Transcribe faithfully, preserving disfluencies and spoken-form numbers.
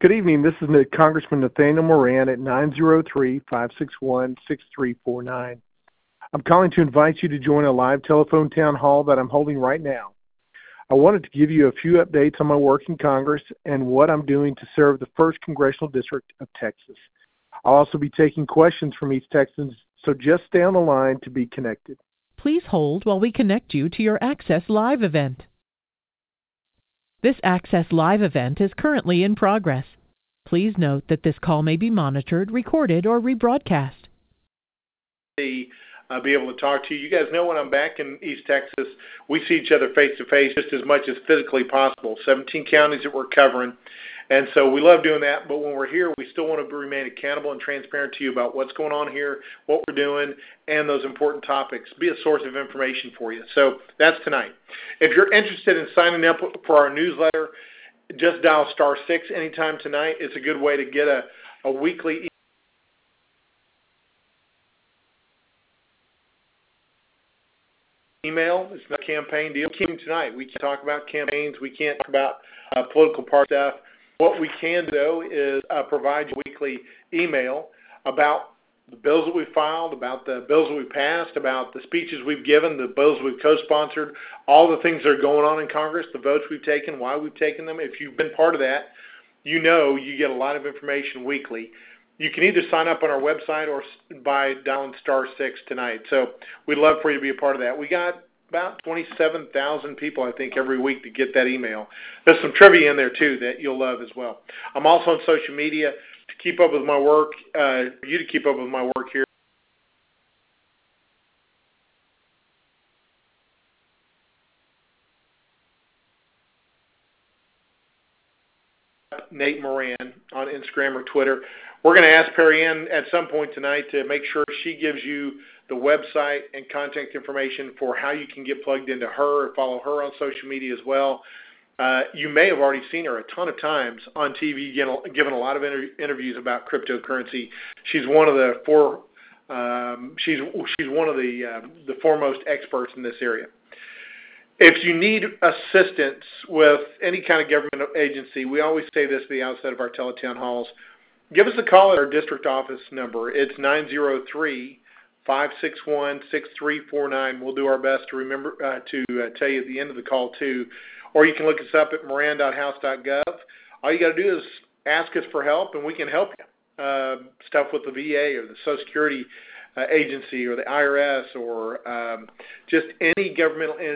Good evening. This is Congressman Nathaniel Moran at nine zero three, five six one, six three four nine. I'm calling to invite you to join a live telephone town hall that I'm holding right now. I wanted to give you a few updates on my work in Congress and what I'm doing to serve the first Congressional District of Texas. I'll also be taking questions from East Texans, so just stay on the line to be connected. Please hold while we connect you to your Access Live event. This Access Live event is currently in progress. Please note that this call may be monitored, recorded, or rebroadcast. Uh, be able to talk to you. You guys know when I'm back in East Texas, we see each other face to face just as much as physically possible. seventeen counties that we're covering, and so we love doing that. But when we're here, we still want to remain accountable and transparent to you about what's going on here, what we're doing, and those important topics. Be a source of information for you. So that's tonight. If you're interested in signing up for our newsletter, just dial star six anytime tonight. It's a good way to get a, a weekly email. It's not a campaign deal. Tonight, we can't talk about campaigns. We can't talk about uh, political party stuff. What we can do is uh, provide you a weekly email about the bills that we filed, about the bills that we passed, about the speeches we've given, the bills we've co-sponsored, all the things that are going on in Congress, the votes we've taken, why we've taken them. If you've been part of that, you know you get a lot of information weekly. You can either sign up on our website or by dialing star six tonight. So we'd love for you to be a part of that. We got about twenty-seven thousand people, I think, every week to get that email. There's some trivia in there, too, that you'll love as well. I'm also on social media to keep up with my work, uh, for you to keep up with my work here. Nate Moran on Instagram or Twitter. We're going to ask Perry Ann at some point tonight to make sure she gives you the website and contact information for how you can get plugged into her or follow her on social media as well. Uh, you may have already seen her a ton of times on T V, giving a lot of inter- interviews about cryptocurrency. She's one of the four. Um, she's she's one of the uh, the foremost experts in this area. If you need assistance with any kind of government agency, we always say this at the outset of our teletown halls. Give us a call at our district office number. It's nine zero three, five six one, six three four nine. We'll do our best to remember uh, to uh, tell you at the end of the call, too. Or you can look us up at moran dot house dot gov. All you got to do is ask us for help, and we can help you. Uh, stuff with the V A or the Social Security uh, agency or the I R S or um, just any governmental entity.